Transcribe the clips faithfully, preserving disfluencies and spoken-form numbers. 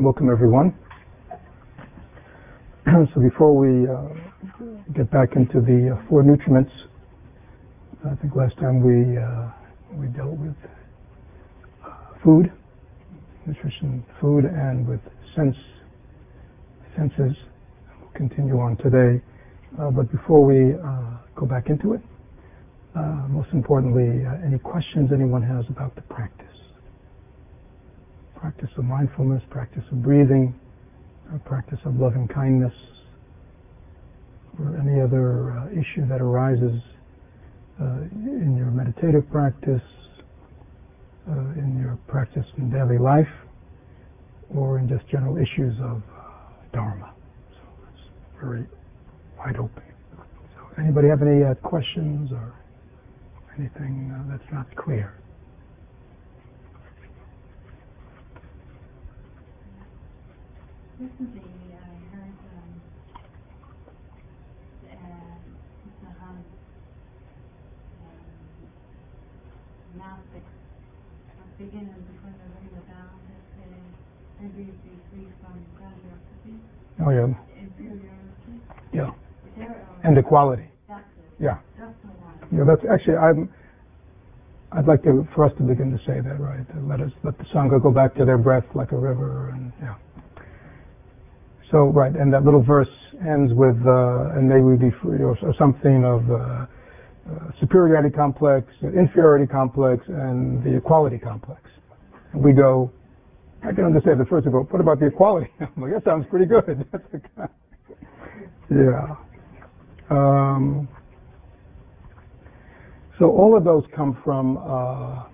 welcome everyone. So before we uh, get back into the uh, four nutriments, I think last time we uh, we dealt with uh, food, nutrition, food, and with sense senses. We'll continue on today. Uh, but before we uh, go back into it, uh, most importantly, uh, any questions anyone has about the practice? Practice of mindfulness, practice of breathing, uh, practice of loving kindness, or any other uh, issue that arises uh, in your meditative practice, uh, in your practice in daily life, or in just general issues of uh, Dharma. So it's very wide open. So anybody have any uh, questions or anything uh, that's not clear? Recently, I heard um, uh, Mister Hans um, Gnostics at the beginning, before they bring it down, that uh, maybe you'd be free from grandiosity, Oh yeah. inferiority. Yeah. There, And equality. That's it. Yeah. That's the one. Yeah, that's actually, I'm, I'd like to, for us to begin to say that, right? To let us, let the Sangha go back to their breath like a river, and yeah. So, right, and that little verse ends with, uh, and may we be free, or, or something of uh, uh, superiority complex, inferiority complex, and the equality complex. And we go, I can understand the first, we go, what about the equality? I'm like, that sounds pretty good. Yeah. Um, so all of those come from uh,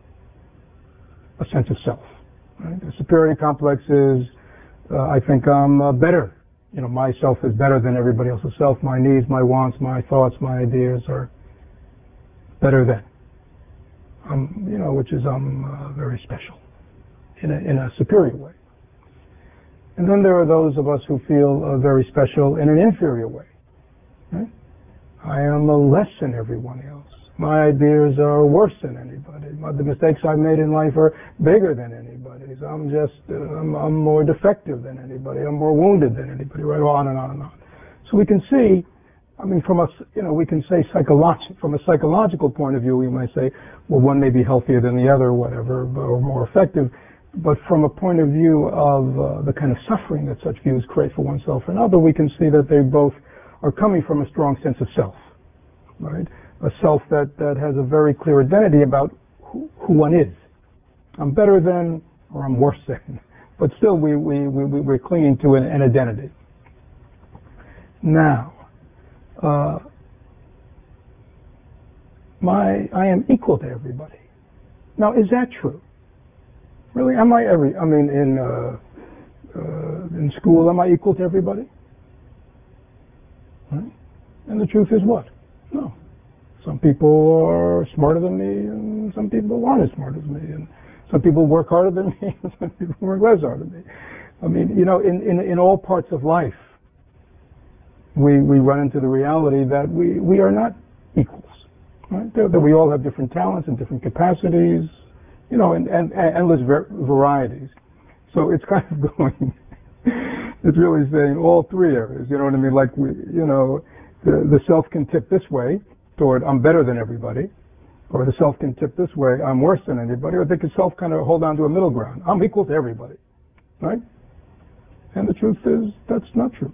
a sense of self. Right? The superiority complex is, uh, I think I'm uh, better. You know, my self is better than everybody else's self. My needs, my wants, my thoughts, my ideas are better than. Um, you know, which is I'm uh, very special in a, in a superior way. And then there are those of us who feel uh, very special in an inferior way. Right? I am uh, less than everyone else. My ideas are worse than anybody. My, the mistakes I've made in life are bigger than anybody's. I'm just, uh, I'm, I'm more defective than anybody. I'm more wounded than anybody. Right on and on and on. So we can see, I mean, from a, you know, we can say psychological, from a psychological point of view, we might say, well, one may be healthier than the other, or whatever, or more effective. But from a point of view of uh, the kind of suffering that such views create for oneself and another, we can see that they both are coming from a strong sense of self, right? A self that, that has a very clear identity about who, who one is. I'm better than, or I'm worse than. But still, we, we, we, we're clinging to an, an identity. Now, uh, my, I am equal to everybody. Now, is that true? Really, am I every, I mean, in, uh, uh, in school, am I equal to everybody? Right? And the truth is what? No. Some people are smarter than me, and some people aren't as smart as me, and some people work harder than me, and some people work less hard than me. I mean, you know, in, in, in all parts of life, we, we run into the reality that we, we are not equals, right? That, that we all have different talents and different capacities, you know, and, and, and endless ver- varieties. So it's kind of going, it's really saying all three areas, you know what I mean? Like, we, you know, the, the self can tip this way toward I'm better than everybody, or the self can tip this way, I'm worse than anybody, or they can self kind of hold on to a middle ground. I'm equal to everybody, right? And the truth is, that's not true.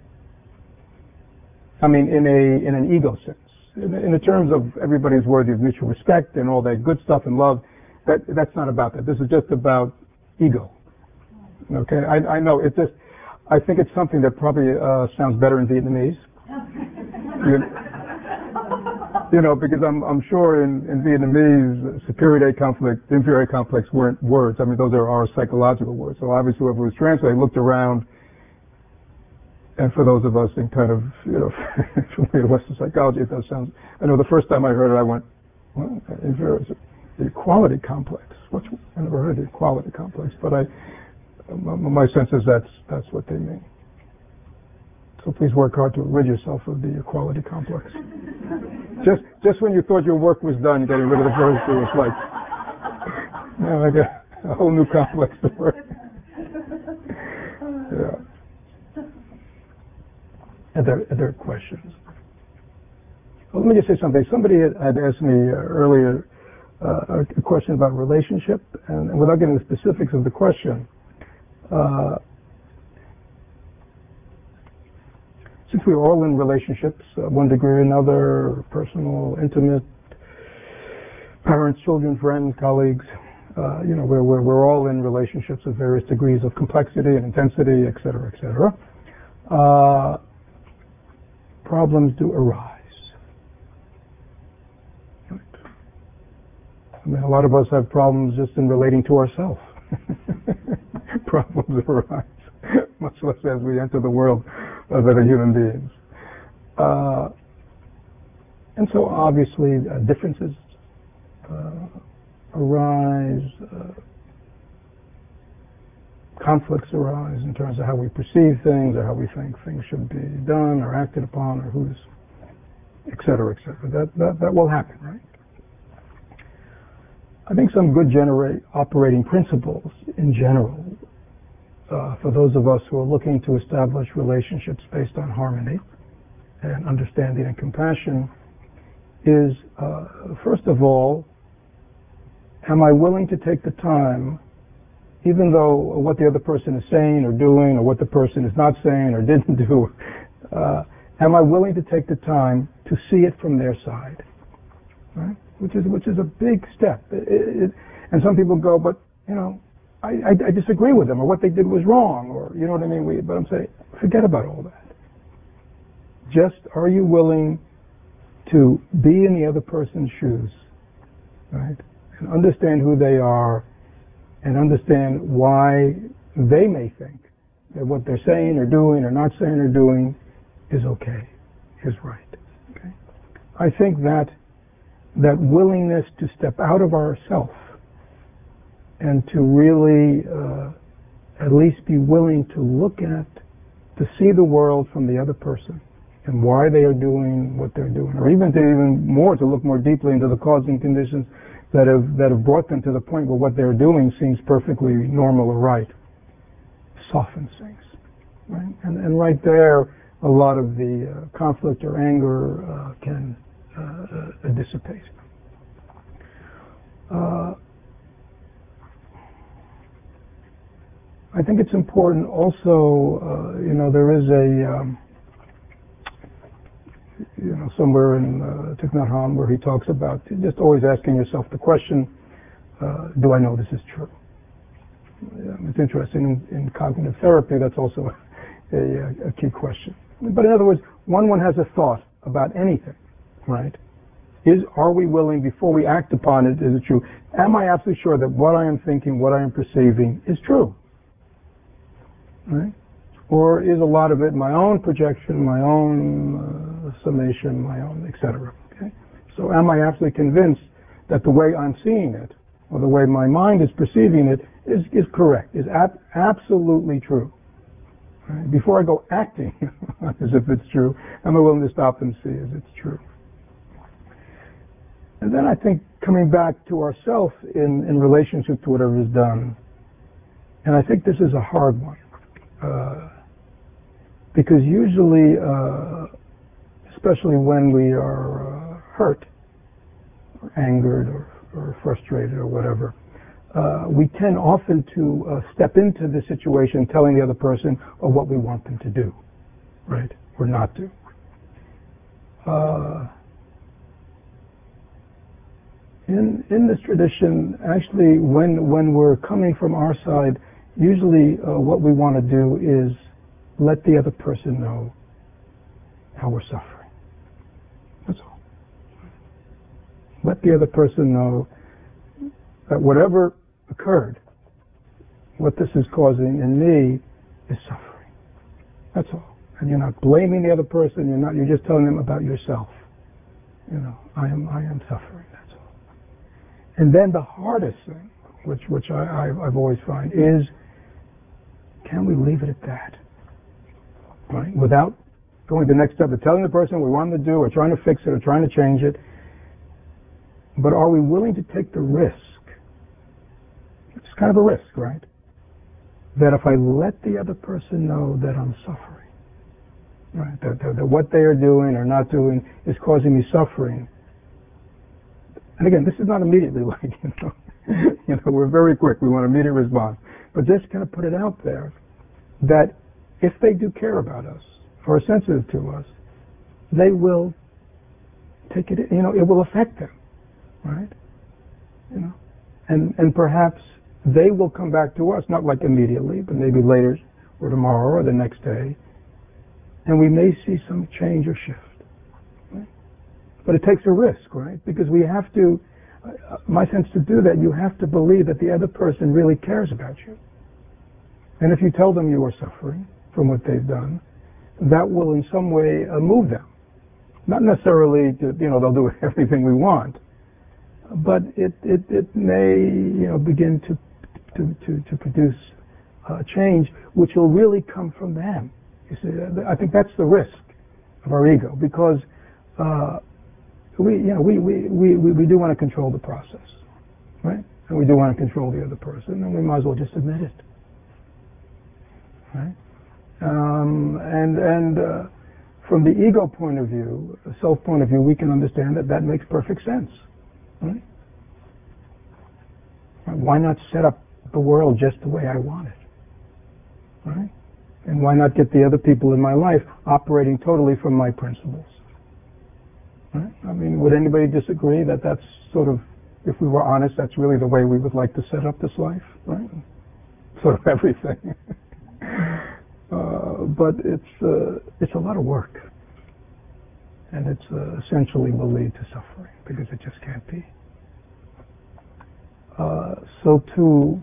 I mean, in a in an ego sense, in, in the terms of everybody's worthy of mutual respect and all that good stuff and love, that that's not about that. This is just about ego. Okay, I, I know it's just. I think it's something that probably uh, sounds better in Vietnamese. you, you know, because I'm I'm sure in, in Vietnamese, superiority conflict, inferiority complex weren't words. I mean, those are our psychological words. So obviously, whoever was translating looked around. And for those of us in kind of, you know, familiar Western psychology, it does sound, I know the first time I heard it, I went, what? The equality complex. What's, I never heard of the equality complex, but I, my sense is that's, that's what they mean. So please work hard to rid yourself of the equality complex. just, just when you thought your work was done getting rid of the first two, it's like, you know, like a, a whole new complex to work. Are there, are there questions? Well, let me just say something. Somebody had, had asked me uh, earlier uh, a question about relationship, and, and without getting the specifics of the question, uh, since we're all in relationships, uh, one degree or another, personal, intimate, parents, children, friends, colleagues, uh, you know, we're, we're, we're all in relationships of various degrees of complexity and intensity, et cetera, et cetera. Uh, problems do arise. I mean, a lot of us have problems just in relating to ourselves. Problems arise, much less as we enter the world of other human beings. Uh, and so obviously uh, differences uh, arise, uh, conflicts arise in terms of how we perceive things or how we think things should be done or acted upon or who's, et cetera, et cetera. That, that, that will happen, right? I think some good generate operating principles in general uh, for those of us who are looking to establish relationships based on harmony and understanding and compassion is, uh, first of all, am I willing to take the time, even though what the other person is saying or doing or what the person is not saying or didn't do, uh, am I willing to take the time to see it from their side, right? Which is which is a big step. It, it, and some people go, but you know, I, I, I disagree with them, or what they did was wrong, or you know what I mean. We, but I'm saying, forget about all that. Just are you willing to be in the other person's shoes, right, and understand who they are, and understand why they may think that what they're saying or doing or not saying or doing is okay, is right. Okay, I think that. that willingness to step out of ourself and to really uh, at least be willing to look at, to see the world from the other person and why they are doing what they're doing, or even to even more to look more deeply into the causing conditions that have that have brought them to the point where what they're doing seems perfectly normal or right, softens things, right? And, and right there, a lot of the uh, conflict or anger uh, can Uh, uh, dissipate. Uh, I think it's important also, uh, you know, there is a, um, you know, somewhere in uh, Thich Nhat Hanh where he talks about just always asking yourself the question, uh, do I know this is true? Yeah, it's interesting in, in cognitive therapy, that's also a, a key question. But in other words, when one has a thought about anything, right? Is are we willing, before we act upon it, is it true? Am I absolutely sure that what I am thinking, what I am perceiving is true? Right? Or is a lot of it my own projection, my own uh, summation, my own, et cetera? Okay? So am I absolutely convinced that the way I'm seeing it, or the way my mind is perceiving it, is, is correct, is ab- absolutely true? Right? Before I go acting as if it's true, am I willing to stop and see if it's true? And then I think coming back to ourselves in, in relationship to whatever is done, and I think this is a hard one, uh, because usually, uh, especially when we are uh, hurt, or angered, or, or frustrated, or whatever, uh, we tend often to uh, step into the situation telling the other person of what we want them to do, right, or not do. Uh, In, in this tradition, actually, when when we're coming from our side, usually uh, what we want to do is let the other person know how we're suffering. That's all. Let the other person know that whatever occurred, what this is causing in me is suffering. That's all. And you're not blaming the other person. You're not. You're just telling them about yourself. You know, I am. I am suffering. And then the hardest thing, which which I, I, I've always found, is can we leave it at that? Right? Without going to the next step of telling the person what we want them to do, or trying to fix it, or trying to change it. But are we willing to take the risk? It's kind of a risk, right? That if I let the other person know that I'm suffering, right? That, that, that what they are doing or not doing is causing me suffering. And again, this is not immediately like, you know, you know, we're very quick. We want immediate response. But just kind of put it out there that if they do care about us or are sensitive to us, they will take it, you know, it will affect them, right? You know, and, and perhaps they will come back to us, not like immediately, but maybe later or tomorrow or the next day, and we may see some change or shift. Right? But it takes a risk, right? Because we have to, uh, my sense to do that, you have to believe that the other person really cares about you. And if you tell them you are suffering from what they've done, that will in some way uh, move them. Not necessarily, to, you know, they'll do everything we want, but it, it, it may, you know, begin to, to, to, to produce uh, change, which will really come from them. You see, I think that's the risk of our ego, because uh, we, you know, we, we, we, we do want to control the process, right? And we do want to control the other person, and we might as well just admit it, right? Um, and and uh, from the ego point of view, the self point of view, we can understand that that makes perfect sense, right? Why not set up the world just the way I want it, right? And why not get the other people in my life operating totally from my principles? Right? I mean, would anybody disagree that that's sort of, if we were honest, that's really the way we would like to set up this life, right? Sort of everything. uh, but it's uh, it's a lot of work, and it's uh, essentially will lead to suffering because it just can't be. Uh, so to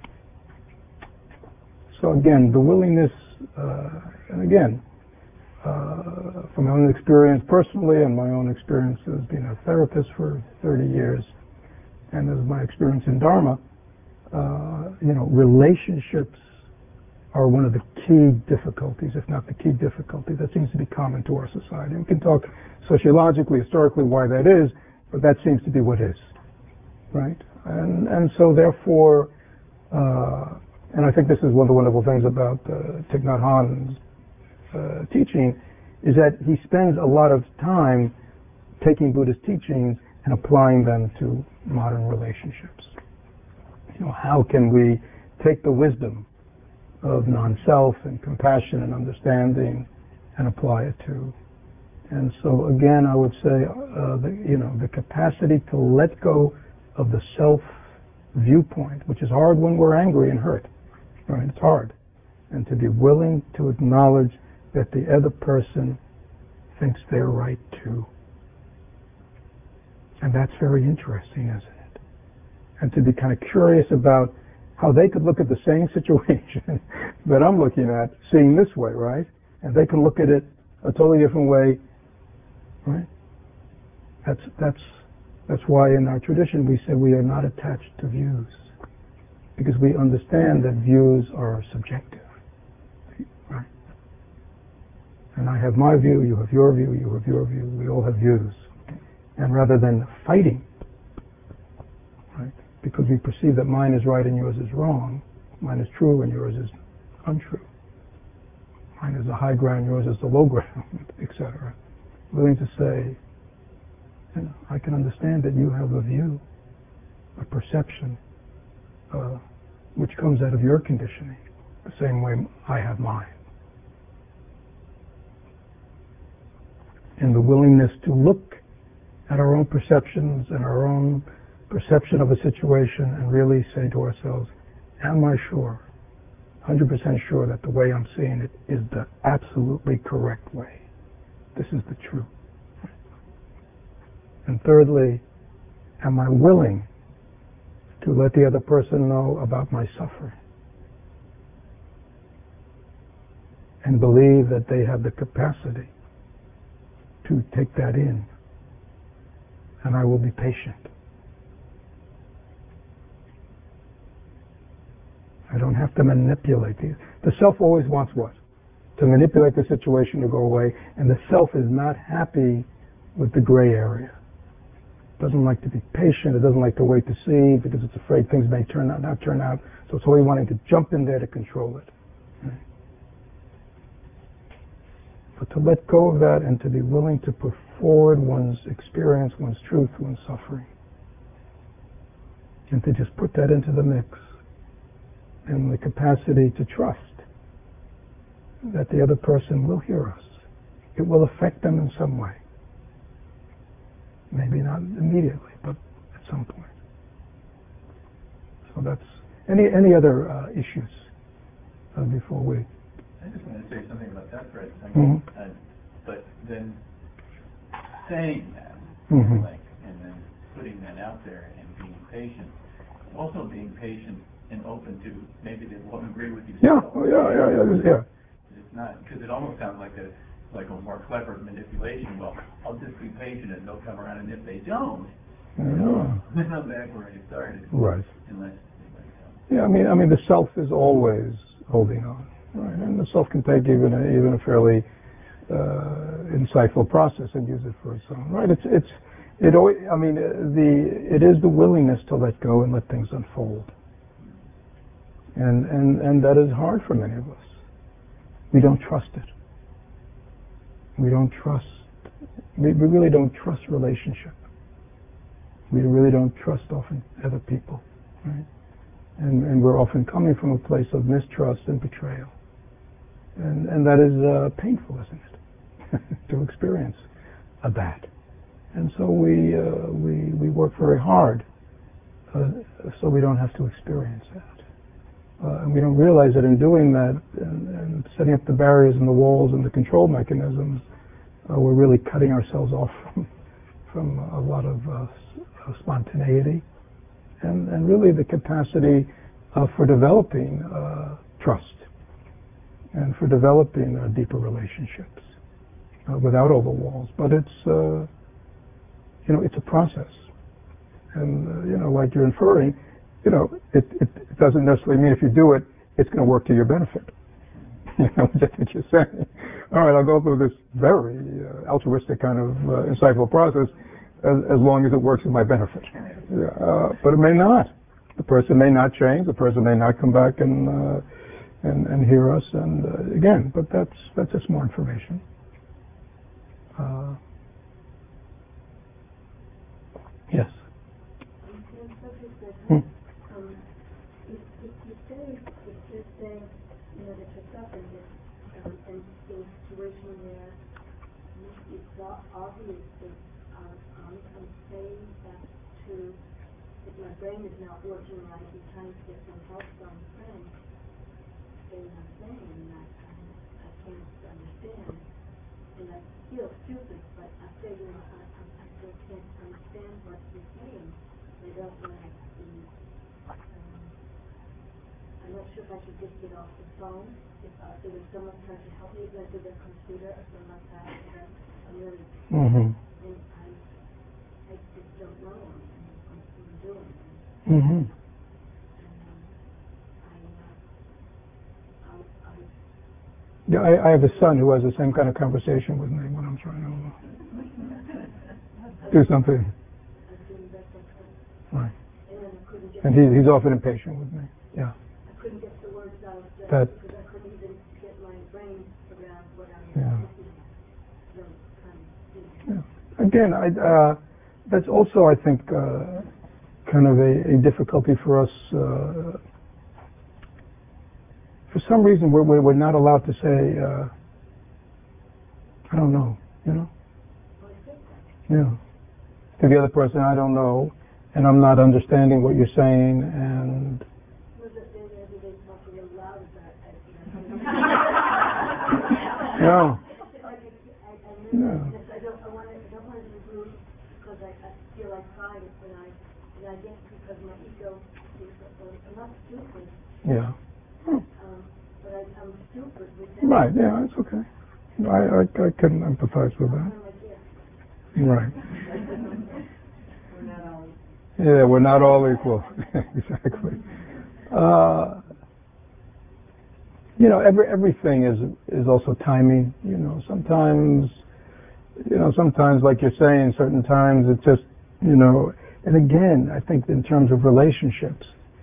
so again, the willingness. Uh, and again, uh, from my own experience personally and my own experience as being a therapist for thirty years, and as my experience in Dharma, uh, you know, relationships are one of the key difficulties, if not the key difficulty, that seems to be common to our society. We can talk sociologically, historically, why that is, but that seems to be what is, right? And and so therefore, uh, and I think this is one of the wonderful things about uh, Thich Nhat Hanh's uh, teaching, is that he spends a lot of time taking Buddhist teachings and applying them to modern relationships. You know, how can we take the wisdom of non-self and compassion and understanding and apply it to? And so again, I would say, uh, the, you know, the capacity to let go of the self viewpoint, which is hard when we're angry and hurt. Right? It's hard. And to be willing to acknowledge that the other person thinks they're right too. And that's very interesting, isn't it? And to be kind of curious about how they could look at the same situation that I'm looking at, seeing this way, right? And they can look at it a totally different way, right? That's that's that's why in our tradition we say we are not attached to views, because we understand that views are subjective, right? And I have my view, you have your view, you have your view, we all have views. And rather than fighting, right, because we perceive that mine is right and yours is wrong, mine is true and yours is untrue, mine is the high ground, yours is the low ground, et cetera. Willing to say, you know, I can understand that you have a view, a perception, uh, which comes out of your conditioning, the same way I have mine. And the willingness to look at our own perceptions and our own perception of a situation and really say to ourselves, am I sure, one hundred percent sure that the way I'm seeing it is the absolutely correct way? This is the truth. And thirdly, am I willing to let the other person know about my suffering and believe that they have the capacity to take that in, and I will be patient. I don't have to manipulate these. The self always wants what? To manipulate the situation to go away, and the self is not happy with the gray area. It doesn't like to be patient, it doesn't like to wait to see, because it's afraid things may turn out, not turn out, so it's always wanting to jump in there to control it. Right? But to let go of that and to be willing to put forward one's experience, one's truth, one's suffering. And to just put that into the mix. And the capacity to trust that the other person will hear us. It will affect them in some way. Maybe not immediately, but at some point. So that's any any other uh, issues uh, before we. I just want to say something about that, Fred. I Mm-hmm. mean, uh, but then saying that, Mm-hmm. like, and then putting that out there and being patient, also being patient and open to maybe they won't agree with you. Yeah, oh, yeah, yeah, yeah, yeah. It's not, because it almost sounds like a like a more clever manipulation. Well, I'll just be patient and they'll come around, and if they don't, you know, then I'm back where I started. Right. Unless anybody comes. Yeah, I mean, I mean, the self is always holding on, right? And the self can take even a, even a fairly uh, insightful process and use it for its own, right? It's it's it. Always, I mean, the it is the willingness to let go and let things unfold, and and and that is hard for many of us. We don't trust it. We don't trust. We, we really don't trust relationship. We really don't trust often other people, right? And, and we're often coming from a place of mistrust and betrayal. And, and that is uh, painful, isn't it? to experience uh, that. And so we, uh, we, we work very hard uh, so we don't have to experience that. Uh, and we don't realize that in doing that and, and setting up the barriers and the walls and the control mechanisms, uh, we're really cutting ourselves off from, from a lot of uh, s- spontaneity and, and really the capacity uh, for developing uh, trust and for developing uh, deeper relationships uh, without all the walls. But it's, uh, you know, it's a process. And, uh, you know, like you're inferring, you know, it, it, it doesn't necessarily mean if you do it, it's going to work to your benefit. You know, that's what you're saying. All right, I'll go through this very uh, altruistic kind of uh, insightful process as, as long as it works in my benefit. Uh, but it may not. The person may not change. The person may not come back and uh, and, and hear us. And uh, again, but that's that's just more information. Uh, yes. Hmm. Um, if, if you say, if you say, you know, that you're suffering this, um, and in a situation where it's not obvious that um, I'm, I'm saying that to, that my brain is not working right and trying to get some help from a friend, saying I'm saying and I, I, I can't understand, and I feel stupid, but I say, you know, I, I, I still can't understand what you're saying. I don't want to be, um, I'm not sure if I should just get off the phone, if, uh, if there's someone trying to help me, like with a computer or something like that, and then I'm really, Mm-hmm. and I, I just don't know what I'm, I'm doing. Mm-hmm. And, um, I, uh, I, I, Yeah, I, I have a son who has the same kind of conversation with me when I'm trying to do something. I'm doing the best I could. Right. And then I couldn't get, And he, he's often impatient with me. Yeah. I couldn't get the words out uh, That- because I couldn't even get my brain around what I was Yeah. thinking. So, kind of, you know. Yeah. Again, I, uh, that's also, I think, uh, kind of a, a difficulty for us. Uh, for some reason, we're, we're not allowed to say, uh, I don't know, you know? Yeah. To the other person, I don't know, and I'm not understanding what you're saying, and... Yeah. Yeah. I don't, I want to, I don't want to be rude because I, I feel I tried it, and I, and I guess because my ego is, I'm not stupid, Yeah. um, but I, I'm stupid with that. Right, yeah, it's okay. I, I, I can empathize with that. Right. We're not all Yeah, we're not all equal. Exactly. Uh, you know, every everything is is also timing. You know, sometimes, you know, sometimes, like you're saying, certain times it's just, you know, and again, I think in terms of relationships,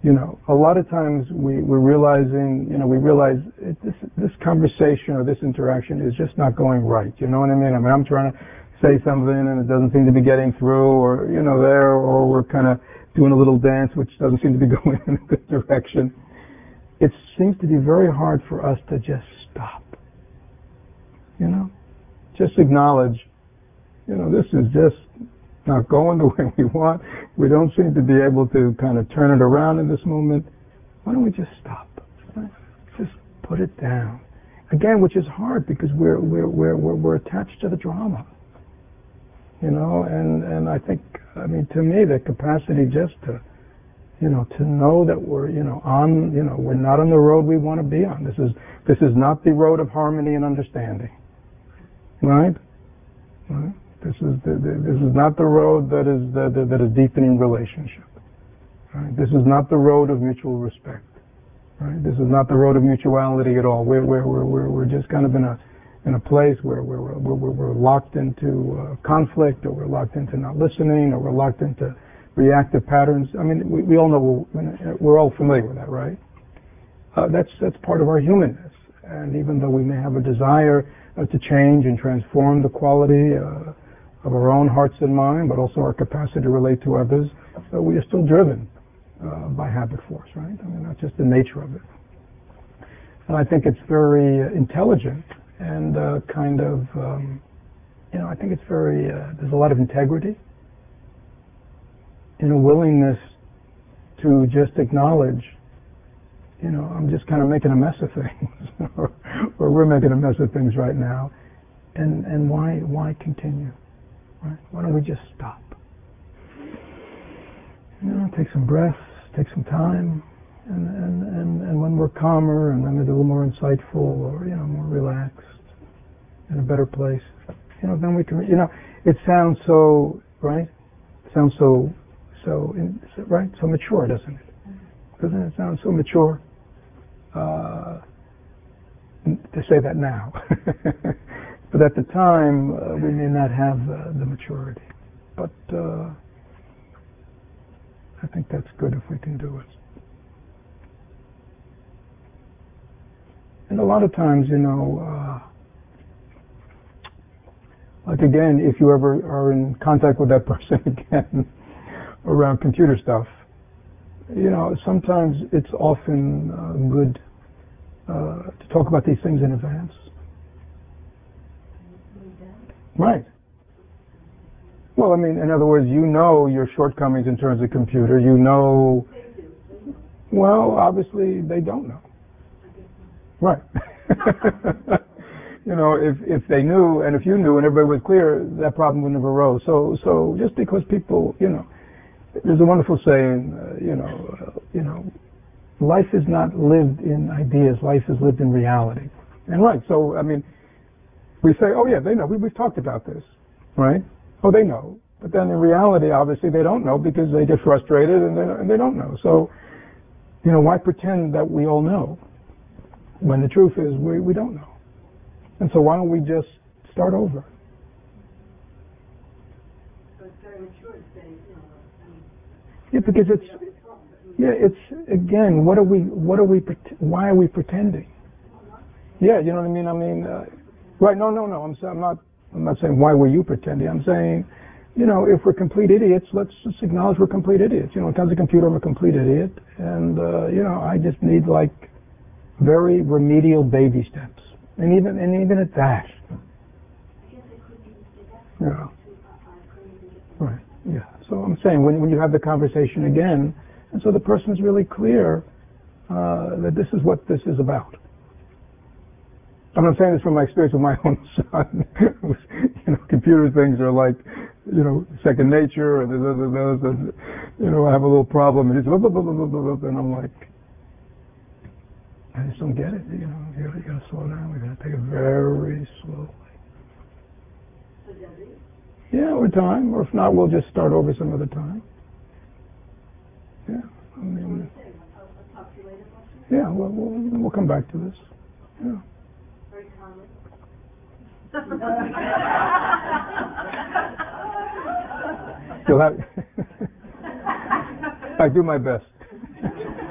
you know, a lot of times we, we're realizing, you know, we realize it, this, this conversation or this interaction is just not going right. You know what I mean? I mean, I'm trying to say something and it doesn't seem to be getting through, or, you know, there, or we're kind of doing a little dance which doesn't seem to be going in a good direction. It seems to be very hard for us to just stop. You know? Just acknowledge, you know, this is just not going the way we want. We don't seem to be able to kind of turn it around in this moment. Why don't we just stop? Right? Just put it down. Again, which is hard because we're we're we're we're, we're attached to the drama. You know, and, and I think, I mean, to me, the capacity just to, you know, to know that we're, you know, on, you know, we're not on the road we want to be on. This is this is not the road of harmony and understanding. Right? Right? This is the, the, this is not the road that is the, the, that is deepening relationship. Right? This is not the road of mutual respect. Right? This is not the road of mutuality at all. We're we're we're we're, we're just kind of in a in a place where we're we're, we're, we're locked into uh, conflict, or we're locked into not listening, or we're locked into reactive patterns. I mean, we, we all know we're, we're all familiar with that, right? Uh, that's that's part of our humanness. And even though we may have a desire uh, to change and transform the quality uh, of our own hearts and mind, but also our capacity to relate to others, uh, we are still driven uh, by habit force, right? I mean, that's just the nature of it. And I think it's very uh, intelligent and uh, kind of, um, you know, I think it's very, uh, there's a lot of integrity in a willingness to just acknowledge, you know, I'm just kind of making a mess of things, or, or we're making a mess of things right now, and and why why continue? Right? Why don't we just stop? You know, take some breaths, take some time, and and and, and when we're calmer and then maybe a little more insightful, or you know, more relaxed, in a better place, you know, then we can. You know, it sounds so right. It sounds so so in, right, so mature, doesn't it? Doesn't it sound so mature uh, to say that now? But at the time, uh, we may not have uh, the maturity. But uh, I think that's good if we can do it. And a lot of times, you know, uh, like again, if you ever are in contact with that person again around computer stuff, you know, sometimes it's often uh, good uh, to talk about these things in advance. Right. Well, I mean, in other words, you know your shortcomings in terms of computer. You know. Well, obviously they don't know. Right. You know, if if they knew, and if you knew, and everybody was clear, that problem would never arose. So so just because people, you know. There's a wonderful saying, uh, you know, uh, you know, life is not lived in ideas, life is lived in reality. And right, so, I mean, we say, oh yeah, they know, we, we've talked about this, right? Oh, they know. But then in reality, obviously, they don't know because they get frustrated and they, and they don't know. So, you know, why pretend that we all know when the truth is we, we don't know? And so why don't we just start over? So it's very mature to say, you know, Yeah, because it's, yeah, it's, again, what are we, what are we, why are we pretending? Yeah, you know what I mean? I mean, uh, right, no, no, no, I'm, I'm not, I'm not saying why were you pretending. I'm saying, you know, if we're complete idiots, let's just acknowledge we're complete idiots. You know, in terms of computer, I'm a complete idiot. And, uh, you know, I just need like very remedial baby steps. And even, and even at that. Yeah. Right, yeah. So I'm saying when, when you have the conversation again, and so the person's really clear uh, that this is what this is about. I'm not saying this from my experience with my own son. You know, computer things are like, you know, second nature, and there's, there's, there's, you know, I have a little problem, and he's blah, blah, blah, blah, blah, blah, and I'm like, I just don't get it. You know, you gotta, you gotta slow down. We gotta take it very slowly. Yeah, over time, or if not, we'll just start over some other time. Yeah, I mean, yeah, we'll, we'll, we'll come back to this. Yeah. Very common. You'll have. I do my best.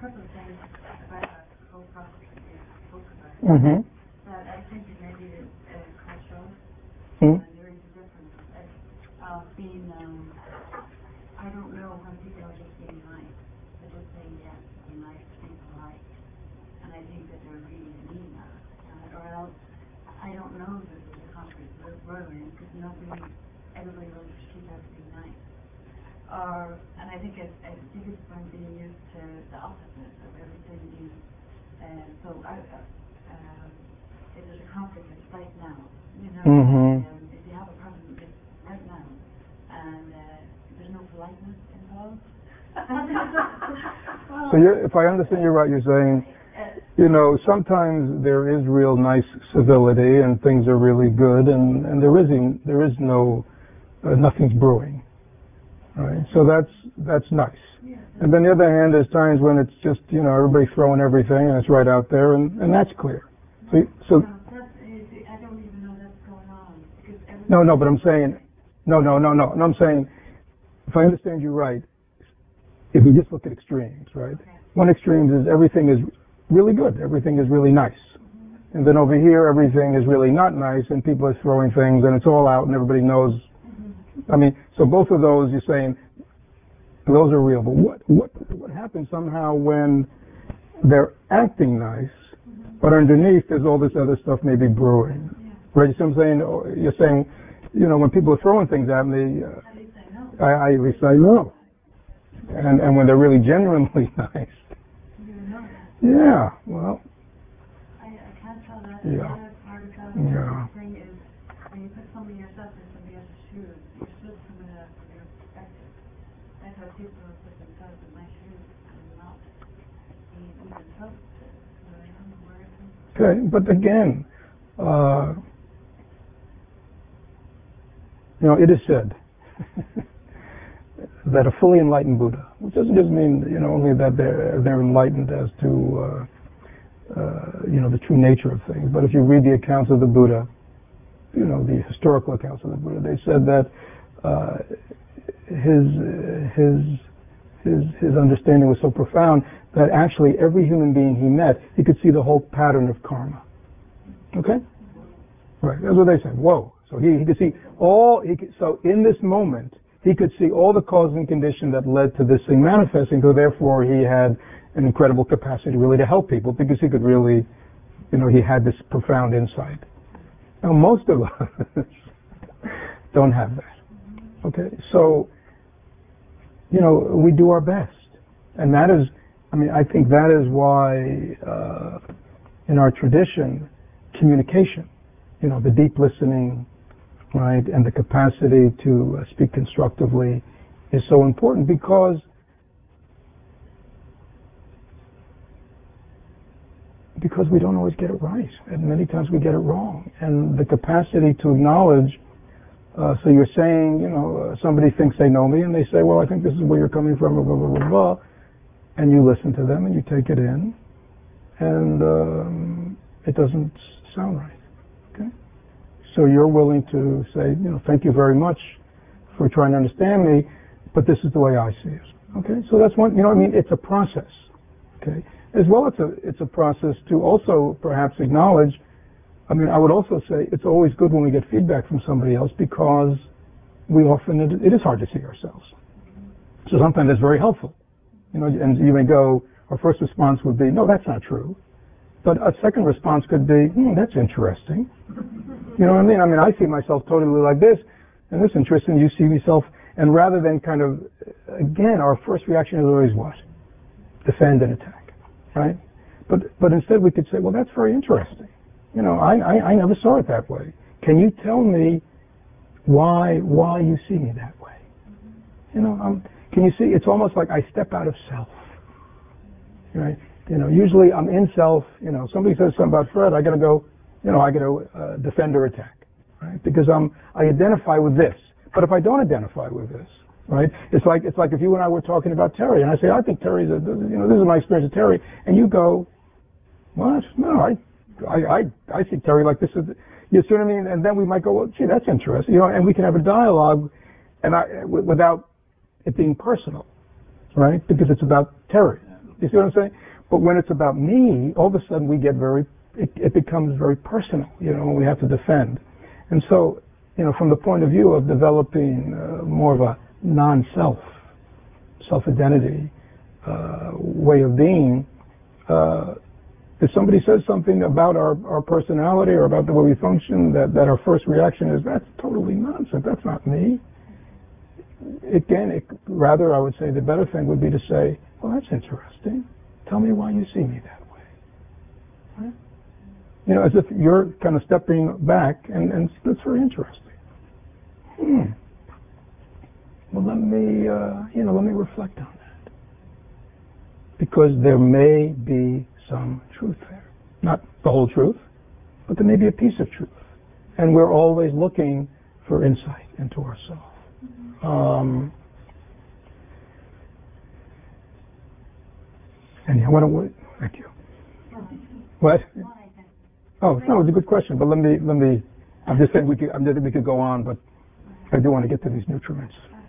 couple of things about that whole process that you spoke about. Mm-hmm. That I think it may be uh, cultural, Mm-hmm. and there is a difference uh, of being, um, I don't know when people are just being nice. They're just saying yes, be nice, be polite. And I think that they're really mean that. Uh, or else, I don't know that there's a country we're in, because nobody, everybody will just keep everything nice. Or, and I think it, I think it's from being used to the opposite of everything being, uh, so I, uh, um, if there's a conflict, it's right now, you know, Mm-hmm. um, if you have a problem, it's right now, and uh, there's no politeness involved. Well, So you're, if I understand you right, you're saying, uh, you know, sometimes there is real nice civility and things are really good, and, and there isn't, there is no, uh, nothing's brewing, right? So that's, that's nice. yeah, And then the other hand, there's times when it's just, you know, everybody throwing everything and it's right out there, and, and that's clear. So, so no, that's, uh, I don't even know that's going on, because everybody. no, no, but I'm saying, no, no, no, no, no, I'm saying, if I understand you right, if we just look at extremes, right? Okay. One extreme is everything is really good, everything is really nice. Mm-hmm. And then over here, everything is really not nice, and people are throwing things, and it's all out, and everybody knows. Mm-hmm. I mean, so both of those, you're saying, those are real. But what what what happens somehow when they're acting nice, Mm-hmm. but underneath there's all this other stuff maybe brewing? Yeah. Right? You see what I'm saying? Or you're saying, you know, when people are throwing things at me, uh, At least I know. I, I at least I know. And and when they're really genuinely nice, You know that. yeah. Well, I, I can't tell that. Yeah. The other part of that Yeah. thing is when you put somebody yourself in somebody else's shoes, you're still coming at it from your perspective. I've had people who put themselves in my shoes and not being even close to where I am, where I come from. okay. But again, uh, you know, it is said that a fully enlightened Buddha, which doesn't just mean, you know, only that they're they're enlightened as to uh, uh, you know, the true nature of things, but if you read the accounts of the Buddha, you know, the historical accounts of the Buddha, they said that uh, his his his his understanding was so profound that actually every human being he met, he could see the whole pattern of karma. Okay, right? That's what they said. Whoa! So he he could see all. He could, so in this moment, he could see all the cause and condition that led to this thing manifesting. So therefore, he had an incredible capacity really to help people because he could really, you know, he had this profound insight. Now, most of us don't have that. Okay, so, you know, we do our best. And that is, I mean, I think that is why uh, in our tradition, communication, you know, the deep listening, right, and the capacity to uh, speak constructively is so important because because we don't always get it right, and many times we get it wrong. And the capacity to acknowledge, uh, so you're saying, you know, uh, somebody thinks they know me, and they say, well, I think this is where you're coming from, blah, blah, blah, blah, and you listen to them, and you take it in, and um, it doesn't sound right, okay? So you're willing to say, you know, thank you very much for trying to understand me, but this is the way I see it, okay? So that's one, you know, I mean, it's a process, okay? As well, it's a it's a process to also perhaps acknowledge. I mean, I would also say it's always good when we get feedback from somebody else because we often it, it is hard to see ourselves. So sometimes it's very helpful, you know. And you may go. Our first response would be, "No, that's not true," but a second response could be, "Hmm, that's interesting." You know what I mean? I mean, I see myself totally like this, and this is interesting. You see yourself, and rather than kind of, again, our first reaction is always what? Defend and attack. Right? But but instead we could say, well, that's very interesting. You know, I, I, I never saw it that way. Can you tell me why why you see me that way? You know, um, can you see? It's almost like I step out of self. Right? You know, usually I'm in self. You know, somebody says something about Fred, I got to go. You know, I got to uh, defend or attack. Right? Because I'm I identify with this. But if I don't identify with this. Right? It's like it's like if you and I were talking about Terry, and I say, I think Terry's a, you know, this is my experience with Terry, and you go, what? No, I, I, I, I see Terry like this is, you see what I mean? And then we might go, well, gee, that's interesting, you know, and we can have a dialogue, and I, w- without it being personal, right? Because it's about Terry. You see what I'm saying? But when it's about me, all of a sudden we get very, it, it becomes very personal, you know, we have to defend. And so, you know, from the point of view of developing uh, more of a non-self, self-identity uh, way of being, uh, if somebody says something about our, our personality or about the way we function, that, that our first reaction is, that's totally nonsense, that's not me. Again, it, rather, I would say the better thing would be to say, well, that's interesting. Tell me why you see me that way. Right? You know, as if you're kind of stepping back, and, and that's very interesting. Hmm. Well, let me, uh, you know, let me reflect on that. Because there may be some truth there. Not the whole truth, but there may be a piece of truth. And we're always looking for insight into ourselves. Um, anyhow, why don't we, thank you. What? Oh, no, it's a good question, but let me, let me, I'm just saying we could, I'm just, we could go on, but I do want to get to these nutriments.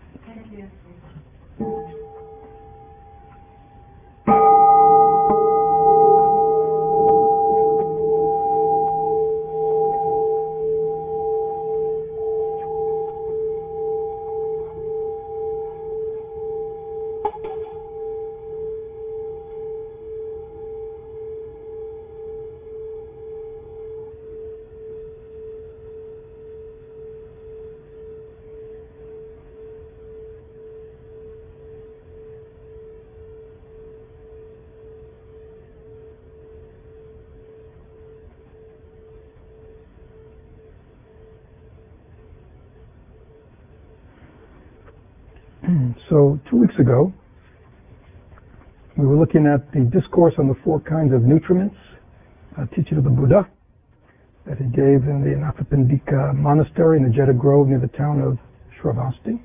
So two weeks ago, we were looking at the discourse on the four kinds of nutriments, a teaching of the Buddha that he gave in the Anathapindika monastery in the Jeddah Grove near the town of Shravasti.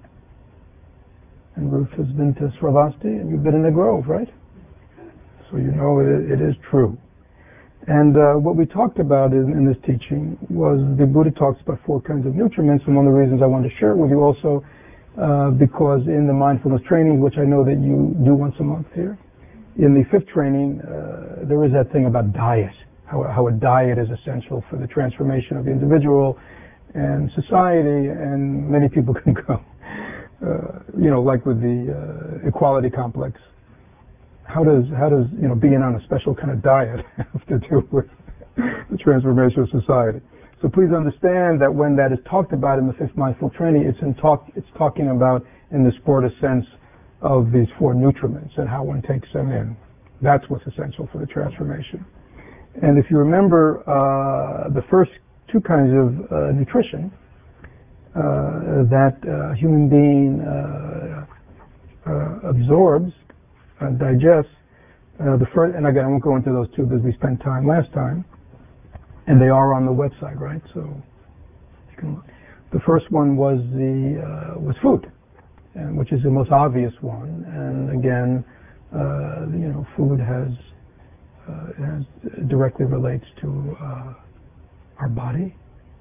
And Ruth has been to Shravasti, and you've been in the Grove, right? So you know it, it is true. And uh, what we talked about in, in this teaching was the Buddha talks about four kinds of nutriments, and one of the reasons I wanted to share it with you also Uh, because in the mindfulness training, which I know that you do once a month here, in the fifth training, uh, there is that thing about diet, how, how a diet is essential for the transformation of the individual and society, and many people can go, uh, you know, like with the uh, equality complex. How does, how does, you know, being on a special kind of diet have to do with the transformation of society? So please understand that when that is talked about in the fifth mindful training, it's in talk, it's talking about in this broader sense of these four nutriments and how one takes them in. That's what's essential for the transformation. And if you remember uh, the first two kinds of uh, nutrition uh, that a human being uh, uh, absorbs and digests, uh, the first, and again I won't go into those two because we spent time last time. And they are on the website, right? So you can look. The first one was the uh, was food, and which is the most obvious one. And again, uh, you know, food has uh, has directly relates to uh, our body,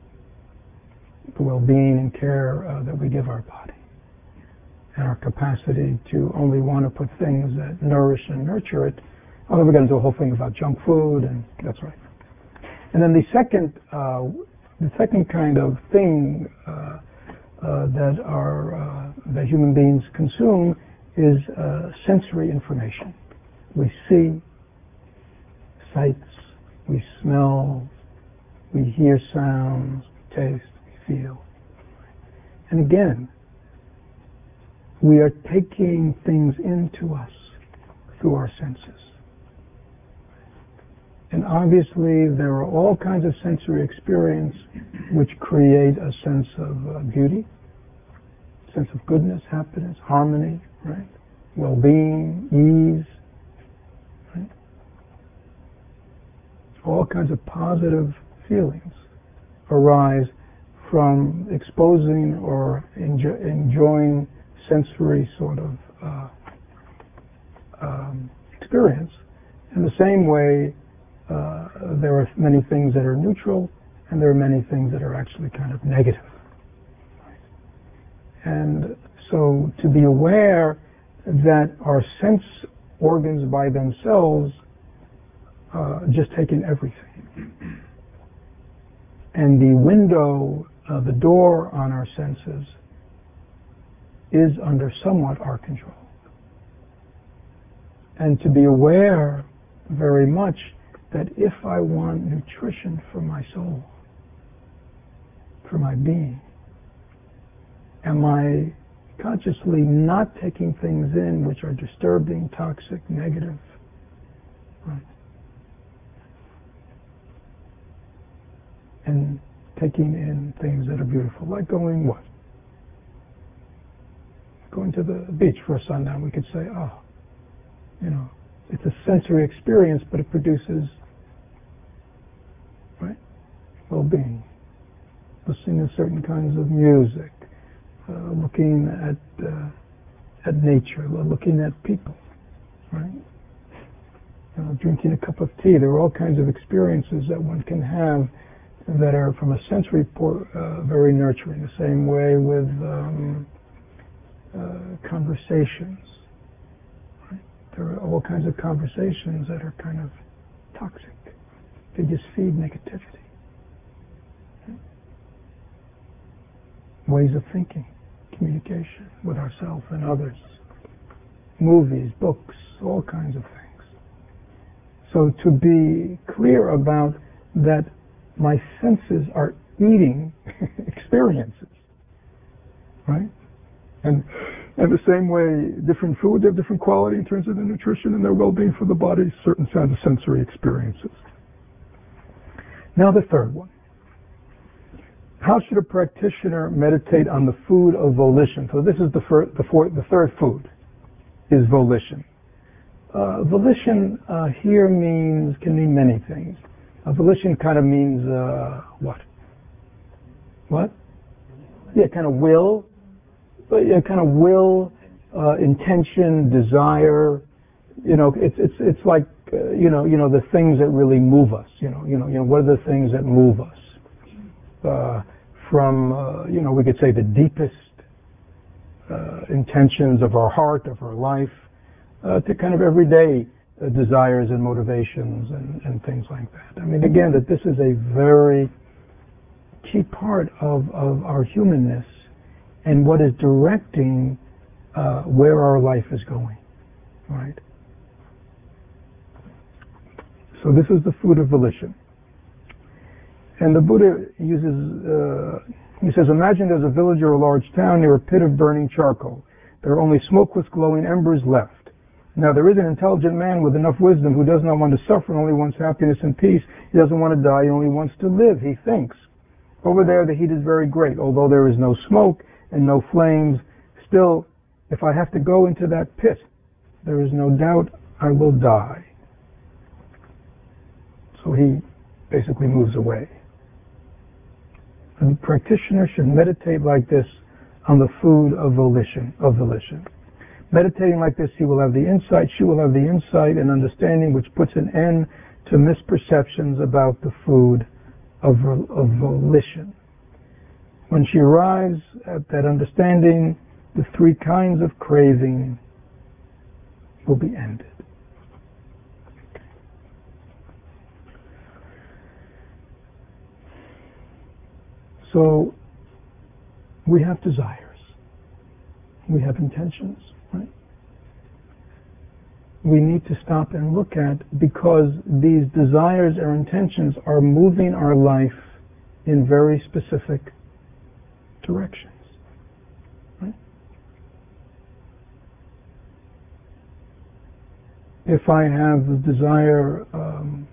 the well-being and care uh, that we give our body, and our capacity to only want to put things that nourish and nurture it. Although we got into a whole thing about junk food, and that's right. And then the second, uh, the second kind of thing uh, uh, that our uh, that human beings consume is uh, sensory information. We see sights, we smell, we hear sounds, we taste, we feel. And again, we are taking things into us through our senses. And obviously, there are all kinds of sensory experience which create a sense of uh, beauty, sense of goodness, happiness, harmony, right? Well-being, ease, right? All kinds of positive feelings arise from exposing or enjo- enjoying sensory sort of uh, um, experience. In the same way, Uh, there are many things that are neutral, and there are many things that are actually kind of negative. And so to be aware that our sense organs by themselves uh, just take in everything. And the window, uh, the door on our senses is under somewhat our control. And to be aware very much that if I want nutrition for my soul, for my being, am I consciously not taking things in which are disturbing, toxic, negative? Right. And taking in things that are beautiful, like going what? Going to the beach for a sundown, we could say, oh, you know, it's a sensory experience, but it produces, right, well-being. Listening to certain kinds of music, uh, looking at uh, at nature, looking at people, right? You know, drinking a cup of tea. There are all kinds of experiences that one can have that are, from a sensory point, uh, very nurturing. The same way with um, uh, conversations. Right? There are all kinds of conversations that are kind of toxic. They just feed negativity. Ways of thinking, communication with ourselves and others, movies, books, all kinds of things. So to be clear about that my senses are eating experiences, right? And and the same way, different foods have different quality in terms of their nutrition and their well-being for the body, certain kinds of sensory experiences. Now the third one. How should a practitioner meditate on the food of volition? So this is the, fir- the, fourth, the third food, is volition. Uh, volition uh, here means, can mean many things. Uh, volition kind of means uh, what? What? Yeah, kind of will. But yeah, kind of will, uh, intention, desire. You know, it's it's it's like uh, you know you know the things that really move us. You know you know you know what are the things that move us? Uh, from, uh, you know, we could say the deepest uh, intentions of our heart, of our life, uh, to kind of everyday uh, desires and motivations and, and things like that. I mean, again, that this is a very key part of, of our humanness and what is directing uh, where our life is going, right? So this is the food of volition. And the Buddha uses, uh, he says, imagine there's a village or a large town near a pit of burning charcoal. There are only smokeless glowing embers left. Now there is an intelligent man with enough wisdom who does not want to suffer and only wants happiness and peace. He doesn't want to die, he only wants to live, he thinks. Over there the heat is very great. Although there is no smoke and no flames, still, if I have to go into that pit, there is no doubt I will die. So he basically moves away. A practitioner should meditate like this on the food of volition, of volition. Meditating like this, he will have the insight, she will have the insight and understanding which puts an end to misperceptions about the food of, of volition. When she arrives at that understanding, the three kinds of craving will be ended. So we have desires, we have intentions, right? We need to stop and look at, because these desires or intentions are moving our life in very specific directions, right? If I have the desire um,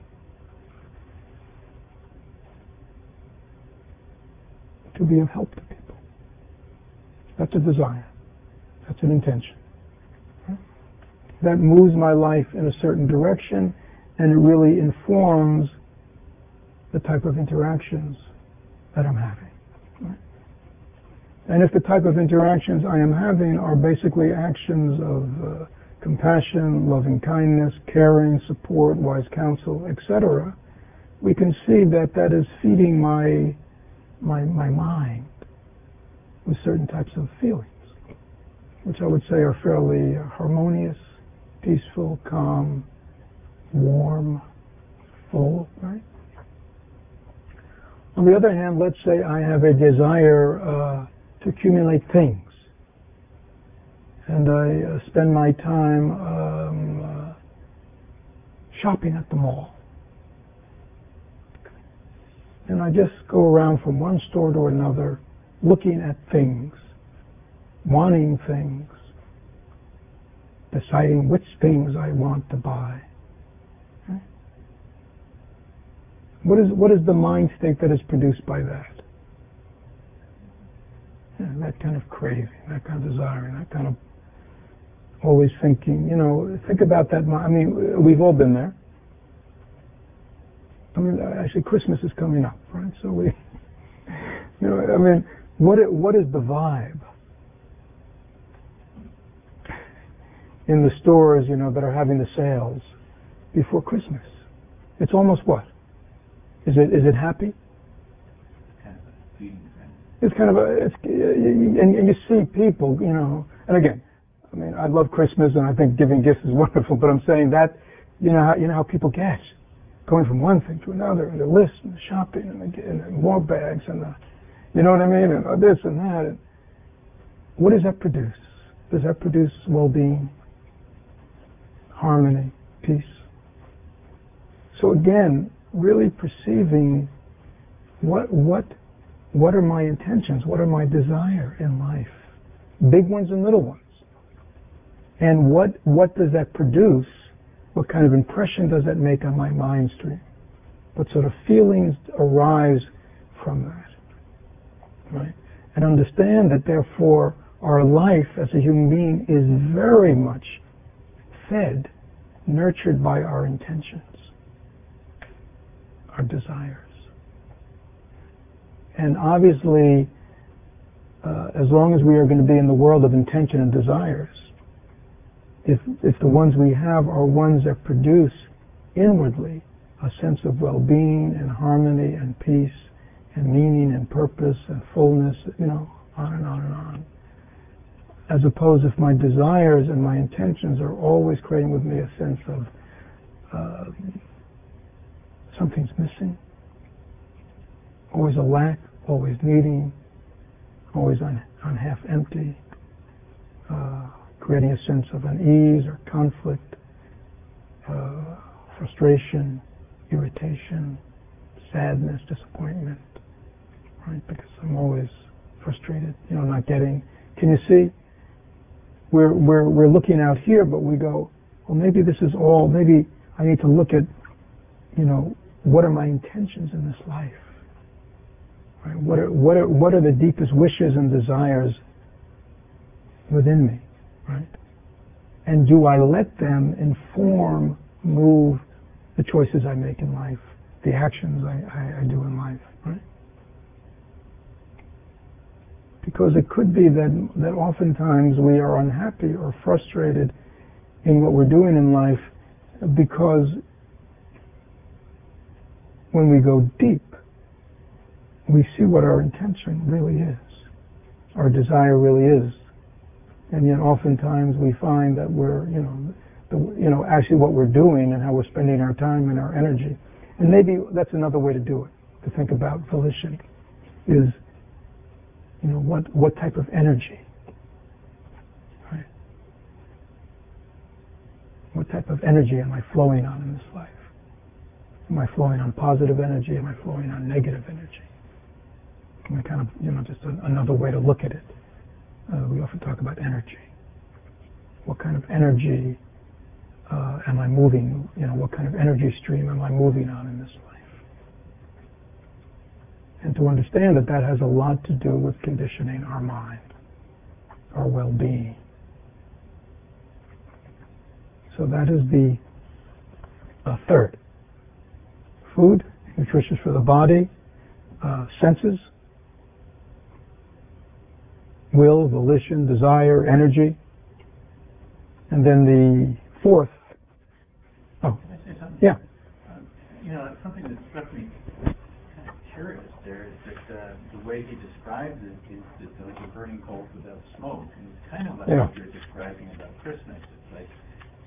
to be of help to people. That's a desire. That's an intention. Right? That moves my life in a certain direction, and it really informs the type of interactions that I'm having. Right? And if the type of interactions I am having are basically actions of uh, compassion, loving kindness, caring, support, wise counsel, et cetera, we can see that that is feeding my My, my mind with certain types of feelings, which I would say are fairly harmonious peaceful, calm, warm, full, right? On the other hand, let's say I have a desire uh, to accumulate things, and I uh, spend my time um, uh, shopping at the mall. And I just go around from one store to another, looking at things, wanting things, deciding which things I want to buy. Okay? What is what is the mind state that is produced by that? Yeah, that kind of craving, that kind of desiring, that kind of always thinking. You know, think about that. I mean, we've all been there. I mean, actually, Christmas is coming up, right? So we, you know, I mean, what what is the vibe in the stores, you know, that are having the sales before Christmas? It's almost what? Is it is it happy? Kind of a feeding thing. It's kind of a, it's, and, and you see people, you know, and again, I mean, I love Christmas and I think giving gifts is wonderful, but I'm saying that, you know, how, you know how people get. Going from one thing to another, and the list, and the shopping, and the, and the more bags, and the, you know what I mean, and this and that. And what does that produce? Does that produce well-being, harmony, peace? So again, really perceiving what what what are my intentions? What are my desire in life? Big ones and little ones. And what what does that produce? What kind of impression does that make on my mind stream? What sort of feelings arise from that? Right? And understand that therefore our life as a human being is very much fed, nurtured by our intentions, our desires. And obviously, uh, as long as we are going to be in the world of intention and desires, If, if the ones we have are ones that produce inwardly a sense of well-being and harmony and peace and meaning and purpose and fullness, you know, on and on and on. As opposed if my desires and my intentions are always creating with me a sense of uh, something's missing, always a lack, always needing, always on, on half empty, uh, creating a sense of unease or conflict, uh, frustration, irritation, sadness, disappointment, right? Because I'm always frustrated, you know, not getting. Can you see? We're we're we're looking out here, but we go, well, maybe this is all. Maybe I need to look at, you know, what are my intentions in this life? Right? What are what are what are the deepest wishes and desires within me? Right? And do I let them inform, move the choices I make in life, the actions I, I, I do in life, right? Because it could be that, that oftentimes we are unhappy or frustrated in what we're doing in life because when we go deep, we see what our intention really is, our desire really is. And yet oftentimes we find that we're, you know, the, you know, actually what we're doing and how we're spending our time and our energy. And maybe that's another way to do it, to think about volition, is, you know, what, what type of energy, right? What type of energy am I flowing on in this life? Am I flowing on positive energy? Am I flowing on negative energy? And kind of, you know, just a, another way to look at it. Uh, we often talk about energy. What kind of energy uh, am I moving? You know, what kind of energy stream am I moving on in this life? And to understand that that has a lot to do with conditioning our mind, our well-being. So that is the uh, third. Food, nutritious for the body, uh, senses, will, volition, desire, energy. And then the fourth. Oh, Can I say something? yeah. Um, you know, something that struck me kind of curious there is that uh, the way he describes it is that like a burning coals without smoke. And it's kind of like Yeah. what you're describing about Christmas. It's like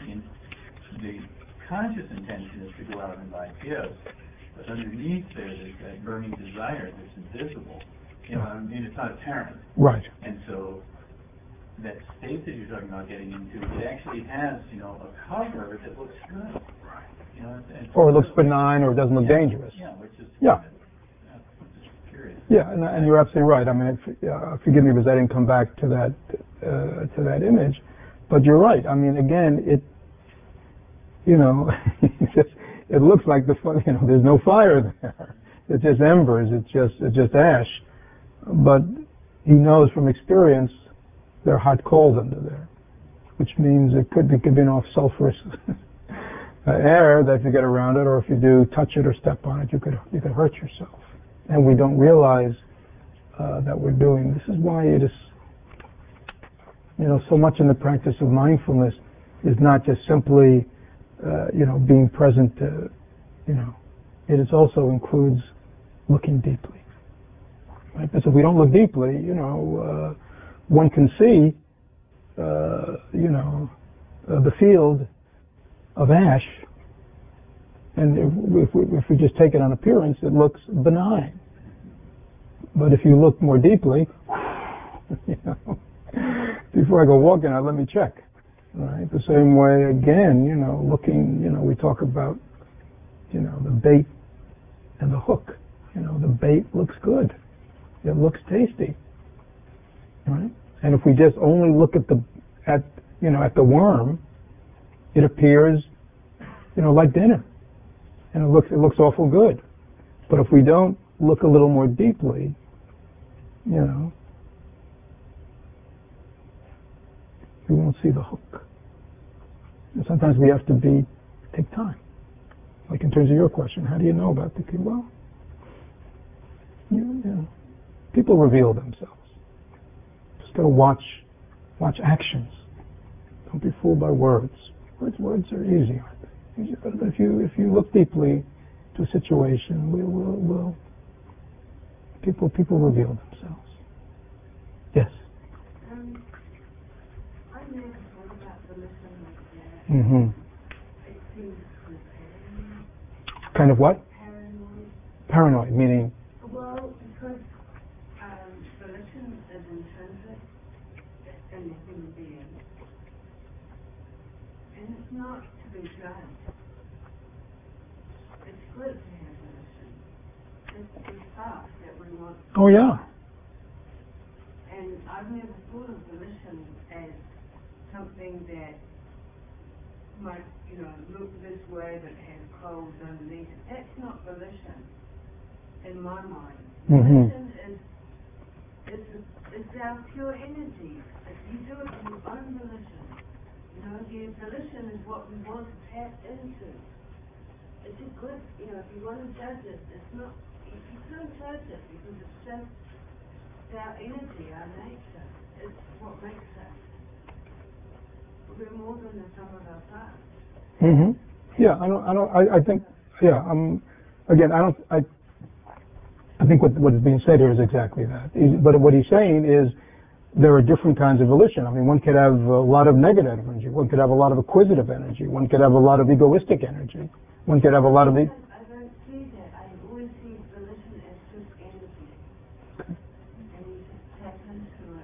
in, the conscious intention is to go out and buy gifts, but underneath there, there's that burning desire that's invisible. You know, I mean, it's not apparent. Right. And so that state that you're talking about getting into, it actually has, you know, a cover that looks good. Right. You know, and Or it looks benign, or it doesn't look yeah, dangerous. Yeah, which is Yeah. yeah, which is curious. Yeah, and, and you're absolutely right. I mean, if, uh, forgive me because I didn't come back to that uh, to that image, but you're right. I mean, again, it, you know, it's just, it looks like the you know, there's no fire there. It's just embers. It's just it's just ash. But he knows from experience there are hot coals under there, which means it could be giving off sulfurous uh, air that if you get around it, or if you do touch it or step on it, you could you could hurt yourself. And we don't realize uh, that we're doing. This is why it is, you know, so much in the practice of mindfulness is not just simply, uh, you know, being present. Uh, you know, it is also includes looking deeply. Right? Because if we don't look deeply, you know, uh, one can see, uh, you know, uh, the field of ash, and if, if, we, if we just take it on appearance, it looks benign. But if you look more deeply, you know, before I go walking out, let me check. Right? The same way, again, you know, looking, you know, we talk about, you know, the bait and the hook. You know, the bait looks good. It looks tasty. Right? And if we just only look at the, at, you know, at the worm, it appears, you know, like dinner. And it looks, it looks awful good. But if we don't look a little more deeply, you know, we won't see the hook. And sometimes we have to be, take time. Like in terms of your question, how do you know about the key? Well, you, you know, people reveal themselves. Just got to watch, watch actions. Don't be fooled by words. Words, words are easy, aren't they? Easy, but if you if you look deeply to a situation, we will will people people reveal themselves. Yes. Um, I never thought about volition like that. Mm-hmm. It seems kind of paranoid. Kind of what? Paranoid. Paranoid, meaning. Well, because um, volition is intrinsic in the human being, and it's not to be judged. It's good to have volition. It's the stuff that we want. Oh yeah. And I've never thought of volition as something that might, you know, look this way but has clothes underneath it. That's not volition in my mind. Mm-hmm. Volition is is is our pure energy. If you do it in your own volition, you know, your volition is what we want to tap into. It's a good, you know, if you want to judge it, it's not, you, you can't judge it because it's just our energy, our nature. It's what makes us. We're more than the sum of our parts. Mm-hmm. Yeah, I don't. I don't. I, I think. Yeah. Um. Again, I don't. I. I think what what is being said here is exactly that. He's, but what he's saying is there are different kinds of volition. I mean, one could have a lot of negative energy. One could have a lot of acquisitive energy. One could have a lot of egoistic energy. One could have a lot of. E- I don't see that. I always see volition as just energy. Okay. And you just tap into it.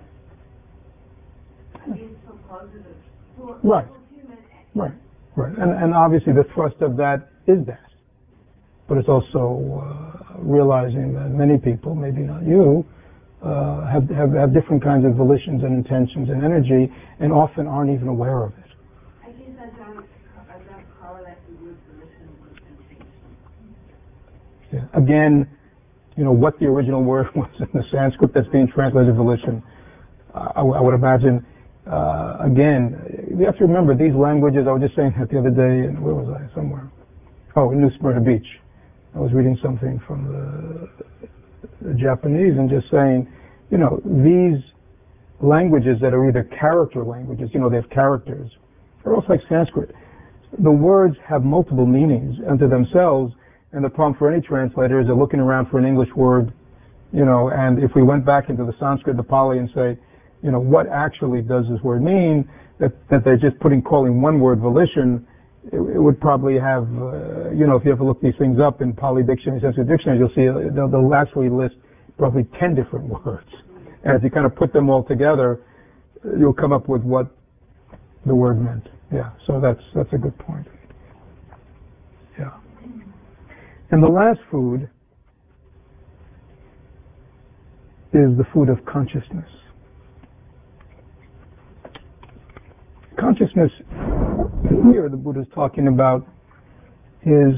I guess for positive. For, Right. for human action. Right. Right. And and obviously the thrust of that is that. But it's also uh, realizing that many people, maybe not you, uh, have, have have different kinds of volitions and intentions and energy, and often aren't even aware of it. I guess I don't, I don't correlate the word volition with intention. Yeah. Again, you know what the original word was in the Sanskrit that's being translated volition. Uh, I, I would imagine. Uh, again, you have to remember these languages. I was just saying that the other day, and where was I? Somewhere. Oh, in New Smyrna Beach. I was reading something from the, the Japanese and just saying, you know, these languages that are either character languages, you know, they have characters, they're almost like Sanskrit. The words have multiple meanings unto themselves, and the problem for any translator is they're looking around for an English word, you know, and if we went back into the Sanskrit, the Pali, and say, you know, what actually does this word mean? that, that they're just putting, calling one word volition, it, it would probably have, uh, you know, if you ever look these things up in Pali Dictionary, Sanskrit Dictionary, you'll see uh, they'll, they'll actually list probably ten different words. And if you kind of put them all together, you'll come up with what the word meant. Yeah, so that's that's a good point. Yeah. And the last food is the food of consciousness. Consciousness, here the Buddha is talking about, is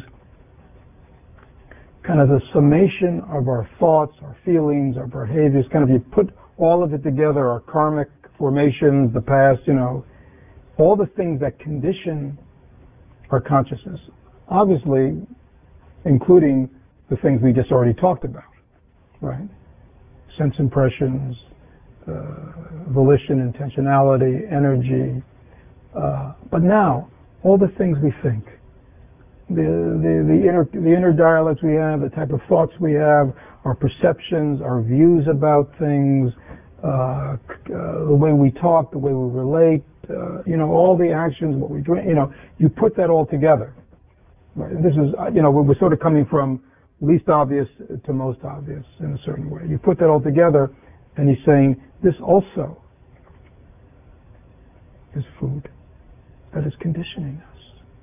kind of the summation of our thoughts, our feelings, our behaviors, kind of you put all of it together, our karmic formations, the past, you know, all the things that condition our consciousness, obviously including the things we just already talked about, right? Sense impressions, uh, volition, intentionality, energy, uh, but now all the things we think, the, the, the, inner, the inner dialects we have, the type of thoughts we have, our perceptions, our views about things, uh, uh, the way we talk, the way we relate, uh, you know, all the actions, what we drink, you know, you put that all together. Right? And this is, you know, we're sort of coming from least obvious to most obvious in a certain way. You put that all together, and he's saying this also is food that is conditioning us.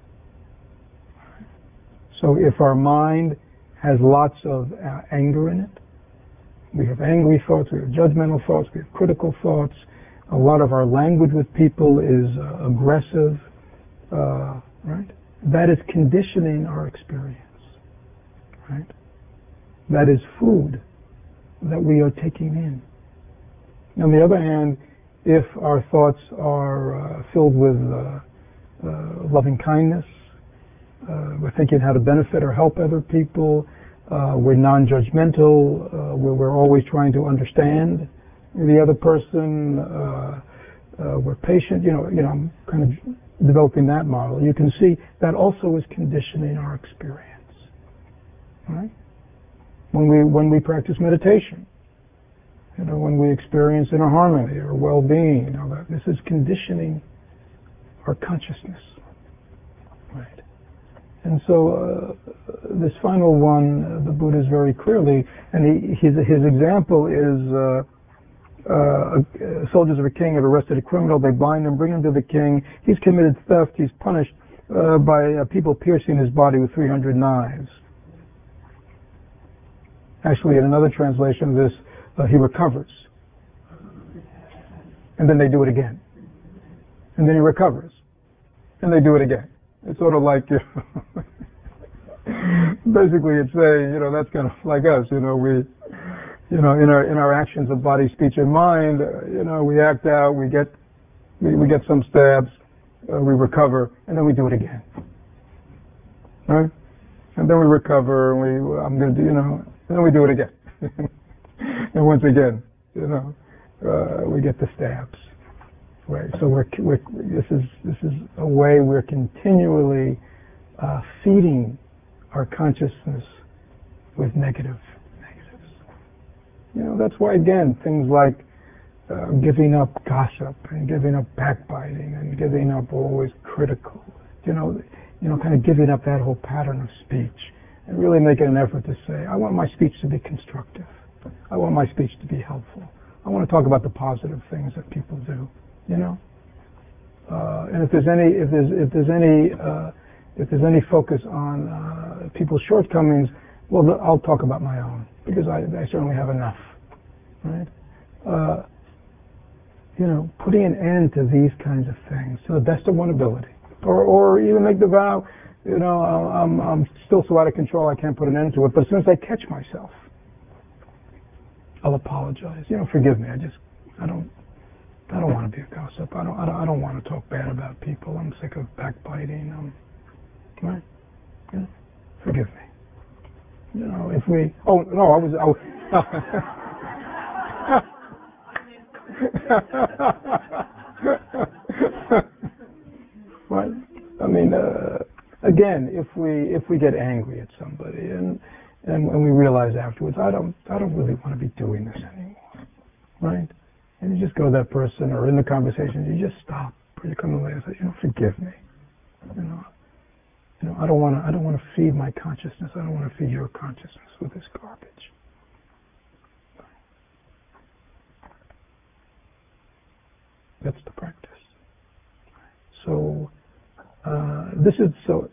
So if our mind has lots of uh, anger in it, we have angry thoughts, we have judgmental thoughts, we have critical thoughts, a lot of our language with people is uh, aggressive, uh, right? That is conditioning our experience, right? That is food that we are taking in. On the other hand, if our thoughts are uh, filled with uh, uh, loving kindness, uh, we're thinking how to benefit or help other people, uh, we're non-judgmental, uh, we're, we're always trying to understand the other person, uh, uh, we're patient, you know, you know, I'm kind of developing that model. You can see that also is conditioning our experience, right? When we, when we practice meditation, you know, when we experience inner harmony or well-being, you know, that this is conditioning our consciousness, right? And so uh, this final one, uh, the Buddha is very clearly, and he, his, his example is uh, uh, soldiers of a king have arrested a criminal, they bind him, bring him to the king, he's committed theft, he's punished uh, by uh, people piercing his body with three hundred knives. Actually, in another translation of this, uh, he recovers. And then they do it again. And then he recovers. And they do it again. It's sort of like, you know, basically it's saying, you know, that's kind of like us, you know, we, you know, in our, in our actions of body, speech, and mind, uh, you know, we act out, we get, we, we get some stabs, uh, we recover, and then we do it again. Right? And then we recover, and we, I'm going to do, you know, and then we do it again. And once again, you know, uh, we get the stabs. Right. So we're, we're this is this is a way we're continually uh, feeding our consciousness with negative negatives. You know, that's why again things like uh, giving up gossip and giving up backbiting and giving up always critical. You know, you know, kind of giving up that whole pattern of speech and really making an effort to say, I want my speech to be constructive. I want my speech to be helpful. I want to talk about the positive things that people do. You know, uh, and if there's any, if there's, if there's any, uh, if there's any focus on uh, people's shortcomings, well, I'll talk about my own because I, I certainly have enough, right? Uh, you know, putting an end to these kinds of things to the best of one ability, or, or even make the vow, you know, I'm, I'm still so out of control I can't put an end to it. But as soon as I catch myself, I'll apologize. You know, forgive me. I just, I don't. I don't want to be a gossip. I don't, I don't. I don't want to talk bad about people. I'm sick of backbiting. Um, right? You know, forgive me. You know, if we. Oh no, I was. I was right? I mean, uh, again, if we if we get angry at somebody and and when we realize afterwards, I don't I don't really want to be doing this anymore, right? And you just go to that person or in the conversation, you just stop or you come to me and say, you know, forgive me. You know, you know, I don't want to. I don't want to feed my consciousness. I don't want to feed your consciousness with this garbage. That's the practice. So uh, this is so.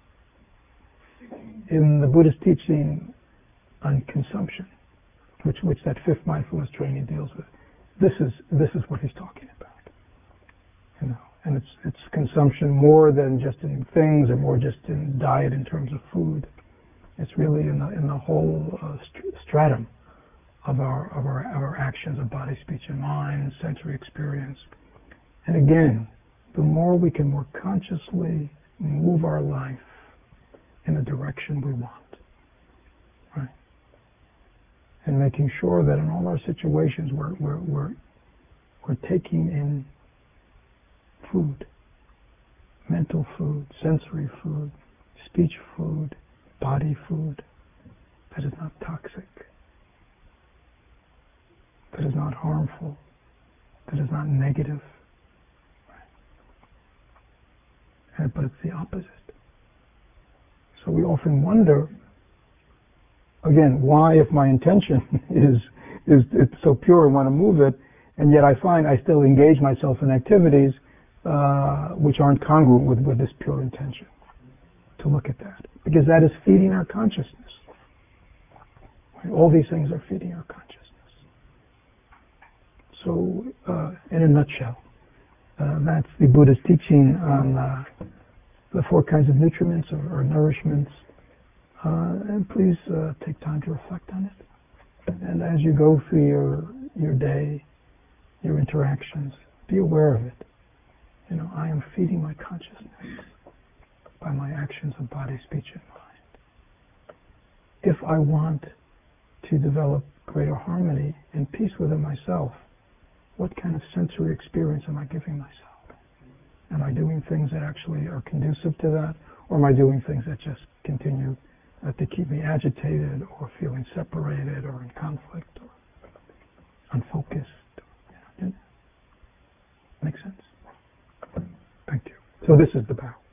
In the Buddhist teaching on consumption, which which that fifth mindfulness training deals with, this is this is what he's talking about. You know, and it's it's consumption more than just in things, or more just in diet in terms of food. It's really in the in the whole uh, st- stratum of our of our of our actions of body, speech, and mind, sensory experience. And again, the more we can more consciously move our life in the direction we want, right? And making sure that in all our situations we're we're we're, we're taking in food, mental food, sensory food, speech food, body food that is not toxic, that is not harmful, that is not negative. Right? But it's the opposite. So we often wonder, again, why, if my intention is is it's so pure and want to move it, and yet I find I still engage myself in activities uh, which aren't congruent with, with this pure intention. To look at that, because that is feeding our consciousness. Right? All these things are feeding our consciousness. So, uh, in a nutshell, uh, that's the Buddha's teaching on uh, the four kinds of nutriments or, or nourishments. Uh, and please uh, take time to reflect on it. And as you go through your your day, your interactions, be aware of it. You know, I am feeding my consciousness by my actions of body, speech, and mind. If I want to develop greater harmony and peace within myself, what kind of sensory experience am I giving myself? Am I doing things that actually are conducive to that, or am I doing things that just continue uh, to keep me agitated, or feeling separated, or in conflict, or unfocused? You know, make sense? Thank you. So this is the bow.